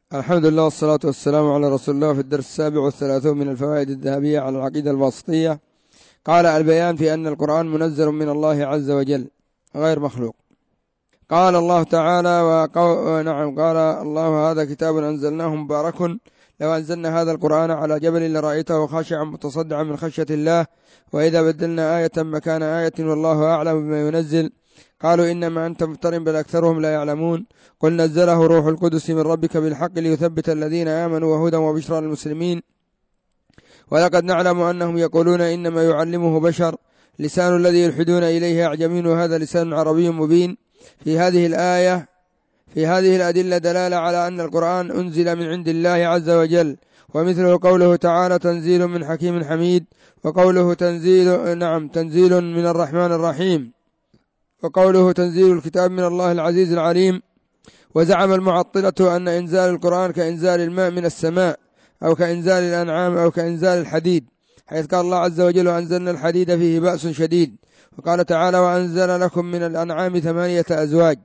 الحمد لله والصلاة والسلام على رسول الله. في الدرس 37 من الفوائد الذهبية على العقيدة الواسطية. قال البيان في أن القرآن منزل من الله عز وجل غير مخلوق. قال الله تعالى قال الله: هذا كتاب أنزلناه مبارك لو أنزلنا هذا القرآن على جبل لرأيته خاشعا متصدعا من خشية الله، وإذا بدلنا آية مكان آية والله أعلم بما ينزل. قالوا إنما أنت مفتر بل أكثرهم لا يعلمون. قل نزله روح القدس من ربك بالحق ليثبت الذين آمنوا وهدى وبشرى للمسلمين. ولقد نعلم أنهم يقولون إنما يعلمه بشر، لسان الذي يلحدون إليه أعجمي وهذا لسان عربي مبين. في هذه الأدلة دلالة على أن القرآن أنزل من عند الله عز وجل، ومثله قوله تعالى: تنزيل من حكيم حميد، وقوله تنزيل من الرحمن الرحيم، وقوله تنزيل الكتاب من الله العزيز العليم. وزعم المعطلة أن إنزال القرآن كإنزال الماء من السماء، أو كإنزال الأنعام، أو كإنزال الحديد، حيث قال الله عز وجل: وأنزلنا الحديد فيه بأس شديد. وقال تعالى: وأنزل لكم من الأنعام 8 أزواج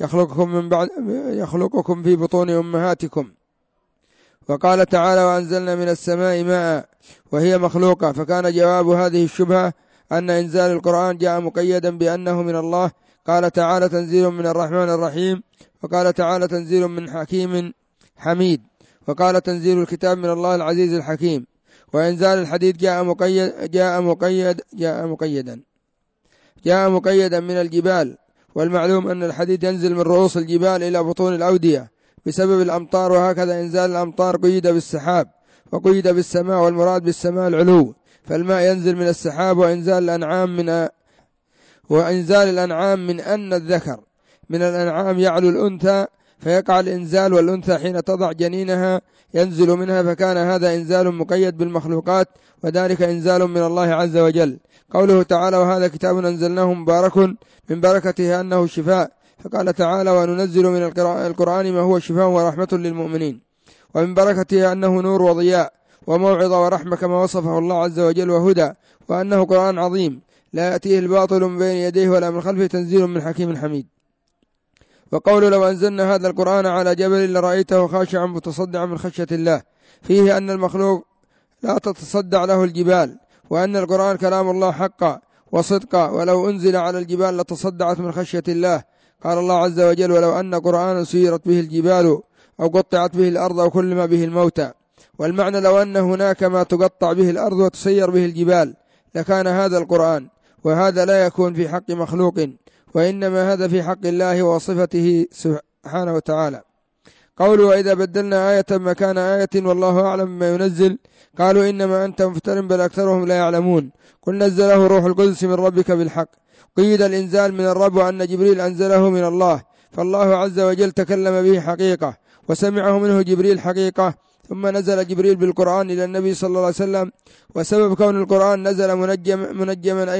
يخلقكم في بطون أمهاتكم. وقال تعالى: وأنزلنا من السماء ماء، وهي مخلوقة. فكان جواب هذه الشبهة أن إنزال القرآن جاء مقيدا بأنه من الله. قال تعالى: تنزيل من الرحمن الرحيم، وقال تعالى: تنزيل من حكيم حميد، وقال تنزيل الكتاب من الله العزيز الحكيم. وإنزال الحديد جاء مقيدا من الجبال، والمعلوم أن الحديد ينزل من رؤوس الجبال إلى بطون الأودية بسبب الأمطار، وهكذا إنزال الأمطار قيد بالسحاب وقيد بالسماء، والمراد بالسماء العلو، فالماء ينزل من السحاب. وإنزال الأنعام من أن الذكر من الأنعام يعلو الأنثى فيقع الإنزال، والأنثى حين تضع جنينها ينزل منها، فكان هذا إنزال مقيد بالمخلوقات، وذلك إنزال من الله عز وجل. قوله تعالى: وهذا كتاب أنزلناه مبارك، من بركته أنه شفاء، فقال تعالى: وننزل من القرآن ما هو شفاء ورحمة للمؤمنين. ومن بركته أنه نور وضياء وموعظة ورحمة كما وصفه الله عز وجل، وهدى، وأنه قرآن عظيم لا يأتيه الباطل من بين يديه ولا من خلفه، تنزيل من حكيم حميد. وقول: لو أنزلنا هذا القرآن على جبل لرأيته خاشعا متصدعا من خشية الله، فيه أن المخلوق لا تتصدع له الجبال، وأن القرآن كلام الله حقا وصدقا، ولو أنزل على الجبال لتصدعت من خشية الله. قال الله عز وجل: ولو أن قرآن سيرت به الجبال أو قطعت به الأرض أو كلم به الموتى. والمعنى: لو أن هناك ما تقطع به الأرض وتسير به الجبال لكان هذا القرآن، وهذا لا يكون في حق مخلوق، وإنما هذا في حق الله وصفته سبحانه وتعالى. قولوا: وإذا بدلنا آية مكان آية والله أعلم بما ينزل. قالوا: إنما أنت مفتر بل أكثرهم لا يعلمون. قل نزله روح القدس من ربك بالحق. قيد الإنزال من الرب، وأن جبريل أنزله من الله، فالله عز وجل تكلم به حقيقة وسمعه منه جبريل حقيقة، ثم نزل جبريل بالقرآن إلى النبي صلى الله عليه وسلم. وسبب كون القرآن نزل منجما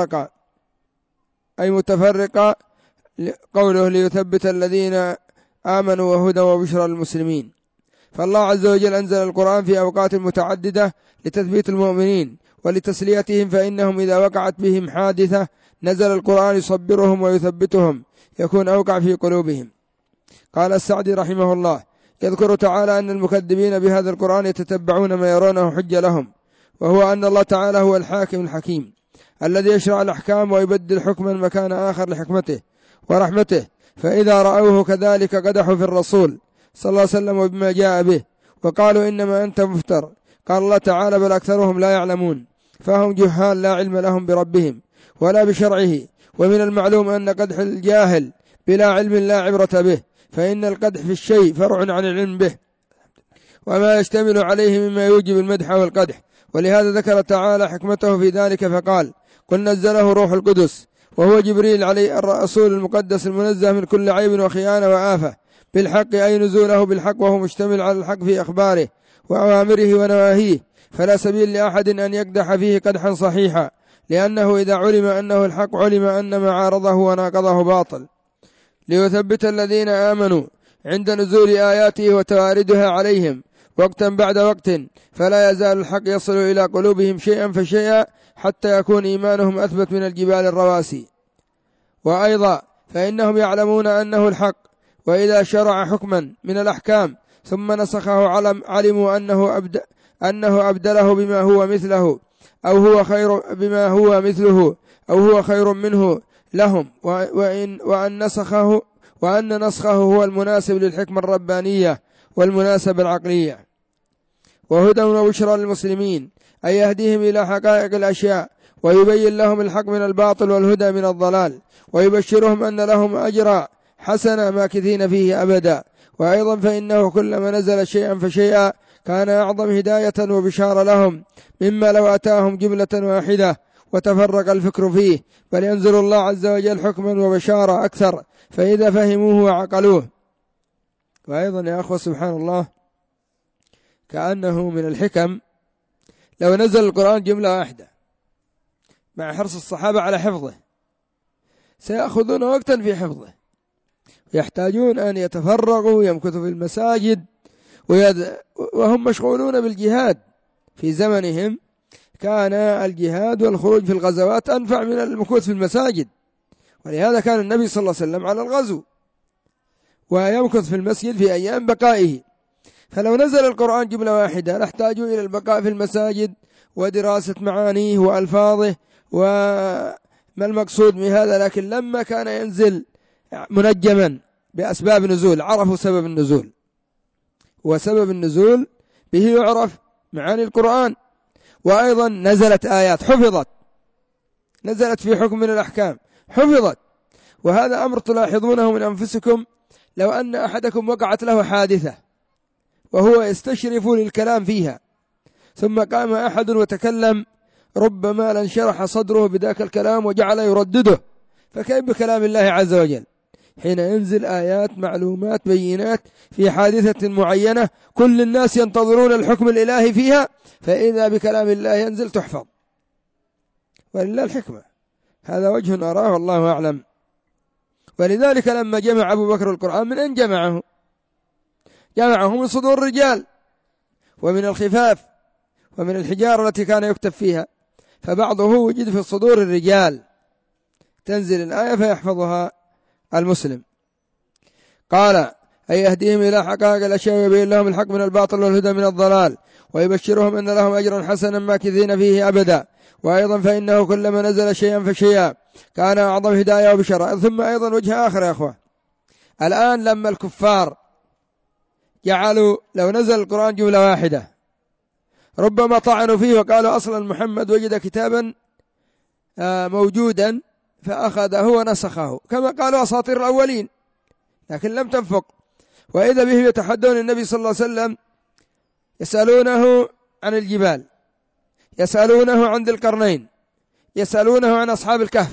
أي متفرقا، قوله: ليثبت الذين آمنوا وهدى وبشرى للمسلمين. فالله عز وجل أنزل القرآن في أوقات متعددة لتثبيت المؤمنين ولتسليتهم، فإنهم إذا وقعت بهم حادثة نزل القرآن يصبرهم ويثبتهم، يكون أوقع في قلوبهم. قال السعدي رحمه الله: يذكر تعالى أن المكذبين بهذا القرآن يتتبعون ما يرونه حجة لهم، وهو أن الله تعالى هو الحاكم الحكيم الذي يشرع الأحكام ويبدل حكما مكان آخر لحكمته ورحمته، فإذا رأوه كذلك قدحوا في الرسول صلى الله عليه وسلم وبما جاء به، وقالوا: إنما أنت مفتر. قال الله تعالى: بل أكثرهم لا يعلمون، فهم جهال لا علم لهم بربهم ولا بشرعه. ومن المعلوم أن قدح الجاهل بلا علم لا عبرة به، فإن القدح في الشيء فرع عن العلم به وما يشتمل عليه مما يوجب المدح والقدح. ولهذا ذكر تعالى حكمته في ذلك فقال: قل نزله روح القدس، وهو جبريل عليه الرسول المقدس المنزه من كل عيب وخيانة وآفة، بالحق أي نزوله بالحق، وهو مشتمل على الحق في أخباره وأوامره ونواهيه، فلا سبيل لأحد أن يقدح فيه قدحا صحيحا، لأنه إذا علم أنه الحق علم أن ما عارضه وناقضه باطل. ليثبت الذين آمنوا عند نزول آياته وتواردها عليهم وقتا بعد وقت، فلا يزال الحق يصل إلى قلوبهم شيئا فشيئا حتى يكون إيمانهم أثبت من الجبال الرواسي. وأيضا فإنهم يعلمون أنه الحق، وإذا شرع حكما من الأحكام ثم نسخه علموا أنه أبدله بما هو مثله أو هو خير بما هو مثله أو هو خير منه لهم، وأن نسخه هو المناسب للحكمة الربانية والمناسبة العقلية. وهدى وبشرى للمسلمين أي يهديهم إلى حقائق الأشياء ويبين لهم الحق من الباطل والهدى من الضلال، ويبشرهم أن لهم أجرا حسنا ماكثين فيه أبدا. وأيضا فإنه كلما نزل شيئا فشيئا كان أعظم هداية وبشارة لهم مما لو أتاهم جملة واحدة وتفرق الفكر فيه، بل ينزل الله عز وجل حكما وبشارة أكثر فإذا فهموه وعقلوه. وأيضا يا أخوة سبحان الله كأنه من الحكم لو نزل القرآن جملة واحدة مع حرص الصحابة على حفظه سيأخذون وقتا في حفظه، يحتاجون أن يتفرغوا ويمكثوا في المساجد وهم مشغولون بالجهاد. في زمنهم كان الجهاد والخروج في الغزوات أنفع من المكوث في المساجد، ولهذا كان النبي صلى الله عليه وسلم على الغزو ويمكث في المسجد في أيام بقائه. فلو نزل القرآن جملة واحدة لاحتاجوا إلى البقاء في المساجد ودراسة معانيه وألفاظه وما المقصود من هذا، لكن لما كان ينزل منجما بأسباب نزول عرفوا سبب النزول، وسبب النزول به يعرف معاني القرآن. وأيضا نزلت آيات حفظت، نزلت في حكم من الأحكام حفظت، وهذا أمر تلاحظونه من أنفسكم. لو أن أحدكم وقعت له حادثة وهو يستشرف للكلام فيها ثم قام أحد وتكلم ربما لانشرح صدره بذاك الكلام وجعل يردده، فكيف بكلام الله عز وجل حين ينزل آيات معلومات بينات في حادثة معينة كل الناس ينتظرون الحكم الإلهي فيها، فإذا بكلام الله ينزل تحفظ، ولله الحكمة. هذا وجه أراه والله أعلم. ولذلك لما جمع أبو بكر القرآن من أين جمعه؟ جمعه من صدور الرجال ومن الخفاف ومن الحجارة التي كان يكتب فيها، فبعضه وجد في صدور الرجال تنزل الآية فيحفظها المسلم. قال أي يهديهم إلى حقائق الأشياء ويبين لهم الحق من الباطل والهدى من الضلال، ويبشرهم أن لهم أجرا حسنا ماكثين فيه أبدا. وأيضا فإنه كلما نزل شيئا فشيئا كان أعظم هداية وبشرى. ثم أيضا وجه آخر يا أخوة، الآن لما الكفار جعلوا لو نزل القرآن جملة واحدة ربما طعنوا فيه وقالوا أصلا محمد وجد كتابا موجودا فأخذه ونسخه كما قالوا أساطير الأولين، لكن لم تنفق. وإذا به يتحدون النبي صلى الله عليه وسلم يسألونه عن الجبال، يسألونه عن ذي القرنين، يسألونه عن أصحاب الكهف،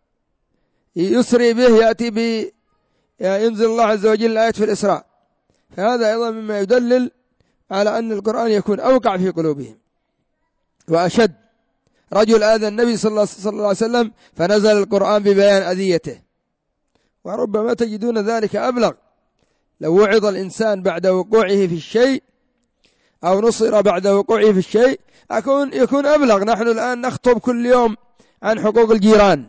يسري به يأتي به ينزل الله عز وجل آية في الإسراء. فهذا أيضا مما يدلل على أن القرآن يكون أوقع في قلوبهم وأشد. رجل آذى النبي صلى الله عليه وسلم فنزل القرآن ببيان أذيته، وربما تجدون ذلك أبلغ. لو وعظ الإنسان بعد وقوعه في الشيء أو نصر بعد وقوعه في الشيء يكون أبلغ. نحن الآن نخطب كل يوم عن حقوق الجيران،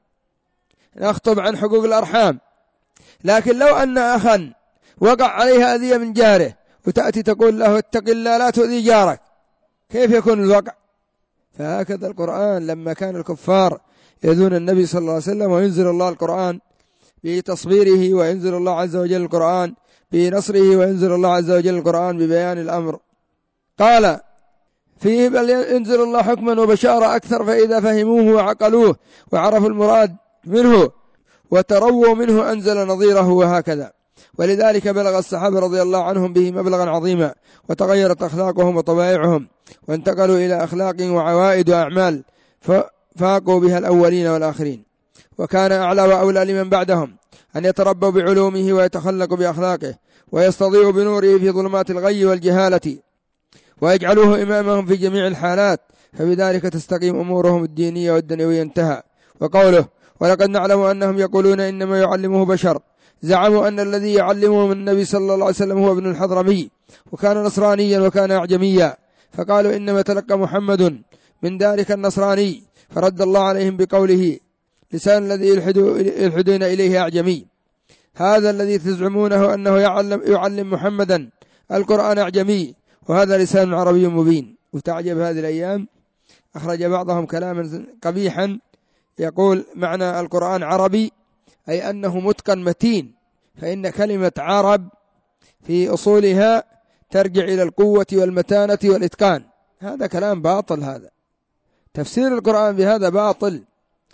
نخطب عن حقوق الأرحام، لكن لو أن أخا وقع عليها أذية من جاره وتأتي تقول له اتق الله لا تؤذي جارك، كيف يكون الوقع؟ فهكذا القرآن لما كان الكفار يؤذون النبي صلى الله عليه وسلم وينزل الله القرآن بتصبيره، وينزل الله عز وجل القرآن بنصره، وينزل الله عز وجل القرآن ببيان الأمر. قال فيه بل ينزل الله حكما وبشارة أكثر فإذا فهموه وعقلوه وعرفوا المراد منه وترووا منه أنزل نظيره وهكذا. ولذلك بلغ الصحابة رضي الله عنهم به مبلغا عظيما، وتغيرت أخلاقهم وطبائعهم وانتقلوا إلى أخلاق وعوائد وأعمال فاقوا بها الأولين والآخرين. وكان أعلى وأولى لمن بعدهم أن يتربوا بعلومه ويتخلقوا بأخلاقه ويستضيئوا بنوره في ظلمات الغي والجهالة ويجعلوه إمامهم في جميع الحالات، فبذلك تستقيم أمورهم الدينية والدنيوية. انتهى. وقوله ولقد نعلم أنهم يقولون إنما يعلمه بشر، زعموا أن الذي يعلمه من النبي صلى الله عليه وسلم هو ابن الحضرمي وكان نصرانيا وكان أعجميا، فقالوا إنما تلقى محمد من ذلك النصراني، فرد الله عليهم بقوله لسان الذي يلحدون إليه أعجمي. هذا الذي تزعمونه أنه يعلم محمدا القرآن أعجمي وهذا لسان عربي مبين. وتعجب هذه الأيام أخرج بعضهم كلاما قبيحا يقول معنى القرآن عربي أي أنه متقن متين، فإن كلمة عرب في أصولها ترجع إلى القوة والمتانة والإتقان. هذا كلام باطل، هذا تفسير القرآن بهذا باطل.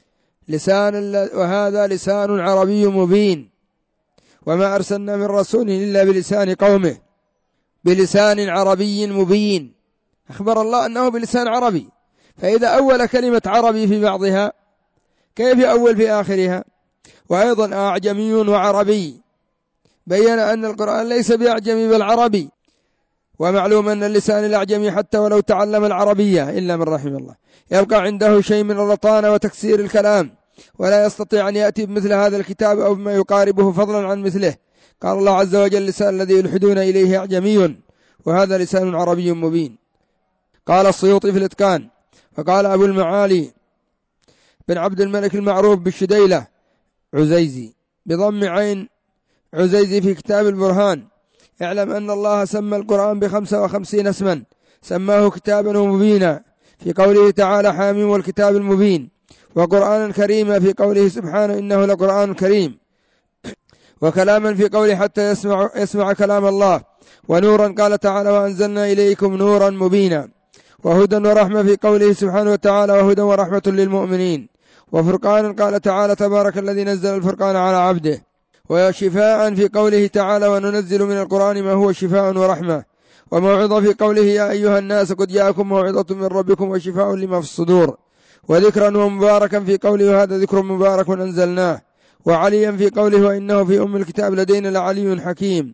وهذا لسان عربي مبين، وما أرسلنا من رسول إلا بلسان قومه، بلسان عربي مبين. أخبر الله أنه بلسان عربي، فإذا أول كلمة عربي في بعضها كيف يؤول في آخرها؟ وأيضا أعجمي وعربي، بيّن أن القرآن ليس بأعجمي بل عربي. ومعلوم أن اللسان الأعجمي حتى ولو تعلم العربية إلا من رحم الله يبقى عنده شيء من الرطانة وتكسير الكلام، ولا يستطيع أن يأتي بمثل هذا الكتاب أو بما يقاربه فضلا عن مثله. قال الله عز وجل: اللسان الذي يلحدون إليه أعجمي وهذا لسان عربي مبين. قال السيوطي في الإتقان، وقال أبو المعالي بن عبد الملك المعروف بالشديلة عزيزي بضم عين عزيزي في كتاب البرهان: اعلم أن الله سمى القرآن ب55 اسما، سماه كتابا مبينا في قوله تعالى: حاميم والكتاب المبين، وقرآنا كريما في قوله سبحانه: إنه لقرآن كريم، وكلاما في قوله حتى يسمع كلام الله، ونورا قال تعالى: وأنزلنا إليكم نورا مبينا، وهدى ورحمة في قوله سبحانه وتعالى: وهدى ورحمة للمؤمنين، وفرقانا قال تعالى: تبارك الذي نزل الفرقان على عبده، وشفاء في قوله تعالى: وننزل من القرآن ما هو شفاء ورحمة، وموعظة في قوله: يا أيها الناس قد جاءكم موعظة من ربكم وشفاء لما في الصدور، وذكرا ومباركا في قوله: وهذا ذكر مبارك أنزلناه، وعليا في قوله: وإنه في أم الكتاب لدينا لعلي حكيم،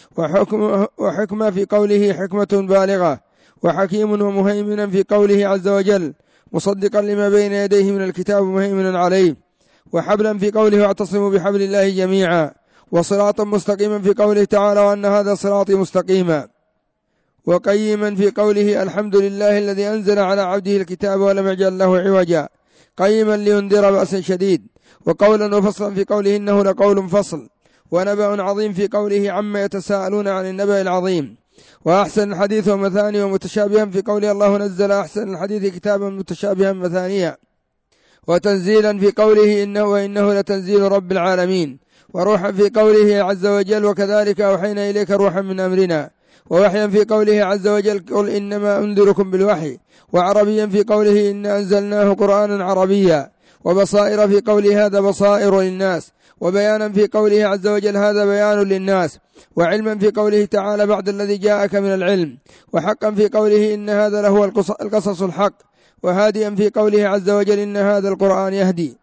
وحكمة في قوله: حكمة بالغة، وحكيم ومهيمنا في قوله عز وجل: مصدقا لما بين يديه من الكتاب مهيمنا عليه، وحبلا في قوله: واعتصموا بحبل الله جميعا، وصراطا مستقيما في قوله تعالى: وأن هذا صراطي مستقيما، وقيما في قوله: الحمد لله الذي أنزل على عبده الكتاب ولم يجعل له عوجا، قيما لينذر بأسا شديد، وقولا وفصلا في قوله: إنه لقول فصل، ونبأ عظيم في قوله: عما يتساءلون عن النبأ العظيم، وأحسن الحديث ومثاني ومتشابها في قوله: الله نزل أحسن الحديث كتابا متشابها مثانيا، وتنزيلا في قوله: إنه لتنزيل رب العالمين، وروحا في قوله عز وجل: وكذلك أوحينا إليك روحا من أمرنا، ووحيا في قوله عز وجل: قل إنما أنذركم بالوحي، وعربيا في قوله: إن أنزلناه قرآنا عربيا، وبصائر في قوله: هذا بصائر للناس، وبيانا في قوله عز وجل: هذا بيان للناس، وعلما في قوله تعالى: بعد الذي جاءك من العلم، وحقا في قوله: إن هذا لهو القصص الحق، وهاديا في قوله عز وجل: إن هذا القرآن يهدي،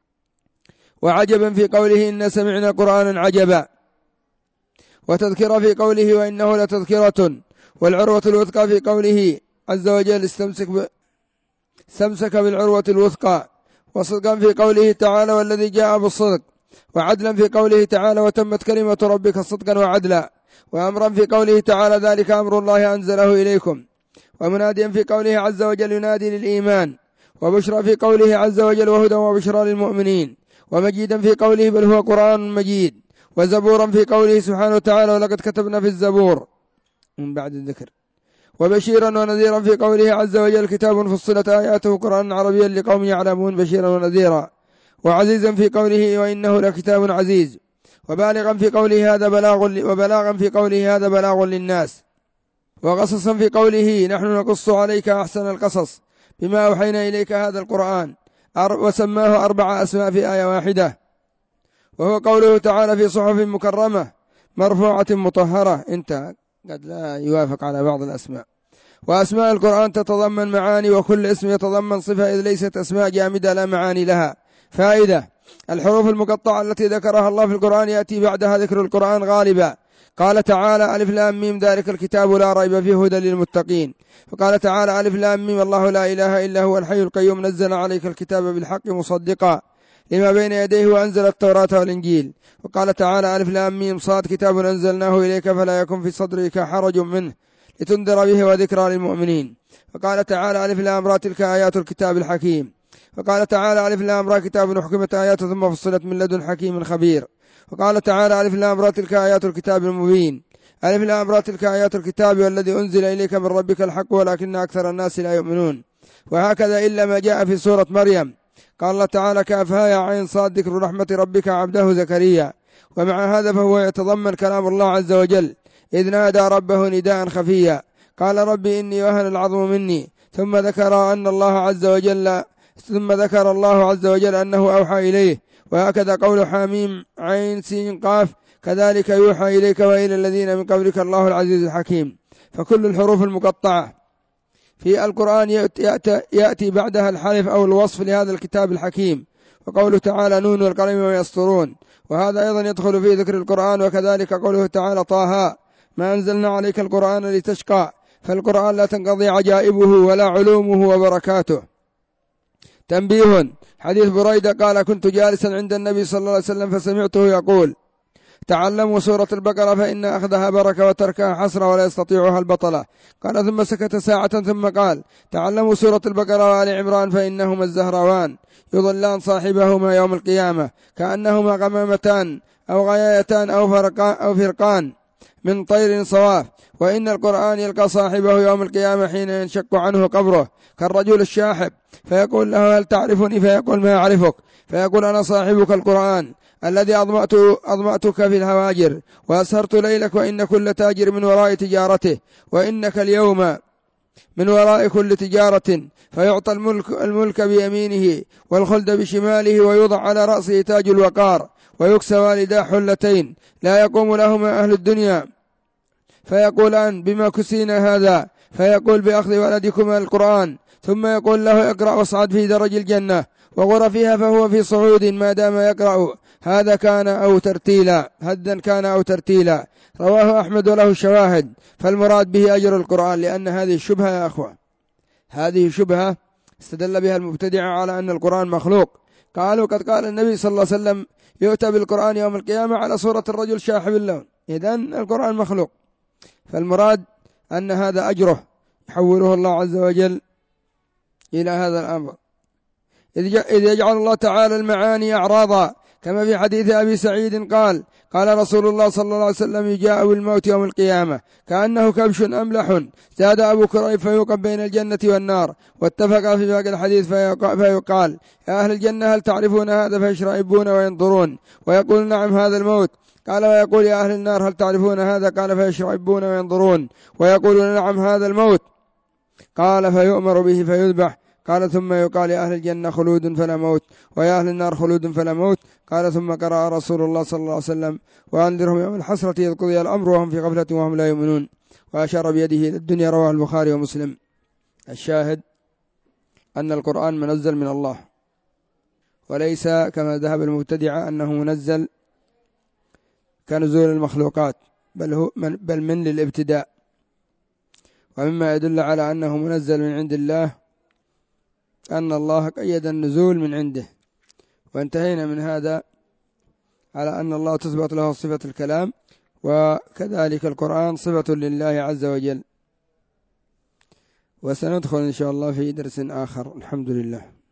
وعجبا في قوله: إن سمعنا قرآنا عجبا، وتذكر في قوله: وإنه لتذكرة، والعروة الوثقى في قوله عز وجل: استمسك بالعروة الوثقى، وصدقا في قوله تعالى: والذي جاء بالصدق، وعدلا في قوله تعالى: وتمت كلمة ربك صدقا وعدلا، وأمرا في قوله تعالى: ذلك أمر الله أنزله إليكم، ومناديا في قوله عز وجل: ينادي للإيمان، وبشرى في قوله عز وجل: وهدى وبشرى للمؤمنين، ومجيدا في قوله: بل هو قرآن مجيد، وزبورا في قوله سبحانه وتعالى: ولقد كتبنا في الزبور من بعد الذكر، وبشيرا ونذيرا في قوله عز وجل: كتاب فصلت آياته قرآن عربيا لقوم يعلمون بشيرا ونذيرا، وعزيزا في قوله: وإنه لكتاب عزيز، وبالغا في قوله: هذا بلاغ للناس، وقصصا في قوله: نحن نقص عليك أحسن القصص بما أوحينا إليك هذا القرآن، وسماه 4 أسماء في آية واحدة، وهو قوله تعالى: في صحف مكرمة مرفوعة مطهرة، انتهى، قد لا يوافق على بعض الأسماء. وأسماء القرآن تتضمن معاني، وكل اسم يتضمن صفة، إذ ليست أسماء جامدة لا معاني لها. فائدة: الحروف المقطعة التي ذكرها الله في القرآن يأتي بعدها ذكر القرآن غالبا. قال تعالى: ألف لام ميم ذلك الكتاب لا ريب فيه هدى للمتقين. وقال تعالى: ألف لام ميم الله لا إله إلا هو الحي القيوم نزل عليك الكتاب بالحق مصدقا لما بين يديه وأنزل التوراة والإنجيل. وقال تعالى: ألف لام ميم صاد كتاب أنزلناه إليك فلا يكن في صدرك حرج منه لتنذر به وذكرى للمؤمنين. وقال تعالى: ألف لام را تلك آيات الكتاب الحكيم. وقال تعالى: ألف لام را كتاب حكمت آياته ثم فصلت من لدن حكيم خبير. وقال تعالى: ألف لام را تلك آيات الكتاب المبين. ألف لام را تلك آيات الكتاب والذي أنزل إليك من ربك الحق ولكن أكثر الناس لا يؤمنون. وهكذا إلا ما جاء في سورة مريم قال الله تعالى كافها يا عين صاد ذكر رحمة ربك عبده زكريا. ومع هذا فهو يتضمن كلام الله عز وجل إذ نادى ربه نداء خفيا قال ربي إني وهن العظم مني ثم ذكر الله عز وجل أنه أوحى إليه. وهكذا قول حاميم عين سين قاف كذلك يوحى إليك وإلى الذين من قبلك الله العزيز الحكيم. فكل الحروف المقطعة في القرآن يأتي بعدها الحرف أو الوصف لهذا الكتاب الحكيم. وقوله تعالى نون والقلم وما يسطرون، وهذا أيضا يدخل في ذكر القرآن. وكذلك قوله تعالى طه ما أنزلنا عليك القرآن لتشقى، فالقرآن لا تنقضي عجائبه ولا علومه وبركاته. تنبيه حديث بريدة قال كنت جالسا عند النبي صلى الله عليه وسلم فسمعته يقول تعلموا سورة البقرة فإن أخذها بركة وتركها حسرة ولا يستطيعها البطلة. قال ثم سكت ساعة ثم قال تعلموا سورة البقرة وآل عمران فإنهما الزهروان يضلان صاحبهما يوم القيامة كأنهما غمامتان أو غيايتان أو فرقان من طير صواف. وإن القرآن يلقى صاحبه يوم القيامة حين ينشق عنه قبره كالرجل الشاحب فيقول له هل تعرفني؟ فيقول ما أعرفك، فيقول أنا صاحبك القرآن الذي أضمأتك في الهواجر وأسهرت ليلك، وإن كل تاجر من وراء تجارته، وإنك اليوم من وراء كل تجارة. فيعطى الملك بيمينه والخلد بشماله ويوضع على رأسه تاج الوقار ويكسى والدا حلتين لا يقوم لهما أهل الدنيا فيقولان بما كسينا هذا؟ فيقول بأخذ ولدكما القرآن. ثم يقول له اقرأ واصعد في درج الجنة وغرفها، فهو في صعود ما دام يقرأ هذا كان أو ترتيلا. رواه أحمد وله شواهد. فالمراد به أجر القرآن، لأن هذه الشبهة يا أخوة، هذه شبهة استدل بها المبتدعة على أن القرآن مخلوق. قالوا قد قال النبي صلى الله عليه وسلم يؤتى بالقرآن يوم القيامة على صورة الرجل شاحب اللون، إذن القرآن مخلوق. فالمراد أن هذا أجره يحوله الله عز وجل إلى هذا الأمر، إذ يجعل الله تعالى المعاني أعراضا، كما في حديث أبي سعيد قال رسول الله صلى الله عليه وسلم يجاء بالموت يوم القيامة كأنه كبش أملح زاد أبو كريب فيوقف بين الجنة والنار. واتفق في باقي الحديث فيقال يا أهل الجنة هل تعرفون هذا؟ فيشرئبون وينظرون ويقول نعم هذا الموت. قال ويقول يا أهل النار هل تعرفون هذا؟ قال فيشرئبون وينظرون ويقولون نعم هذا الموت. قال فيؤمر به فيذبح. قال ثم يقال يا أهل الجنة خلود فلا موت ويا أهل النار خلود فلا موت. قال ثم قرأ رسول الله صلى الله عليه وسلم وأنذرهم يوم الحسرة إذ قضي الأمر وهم في غفلة وهم لا يؤمنون، وأشار بيده إلى الدنيا. رواه البخاري ومسلم. الشاهد أن القرآن منزل من الله، وليس كما ذهب المبتدعة أنه منزل كنزول المخلوقات، بل من للابتداء. ومما يدل على أنه منزل من عند الله أن الله قيد النزول من عنده. وانتهينا من هذا على أن الله تثبت له صفة الكلام، وكذلك القرآن صفة لله عز وجل. وسندخل إن شاء الله في درس آخر. الحمد لله.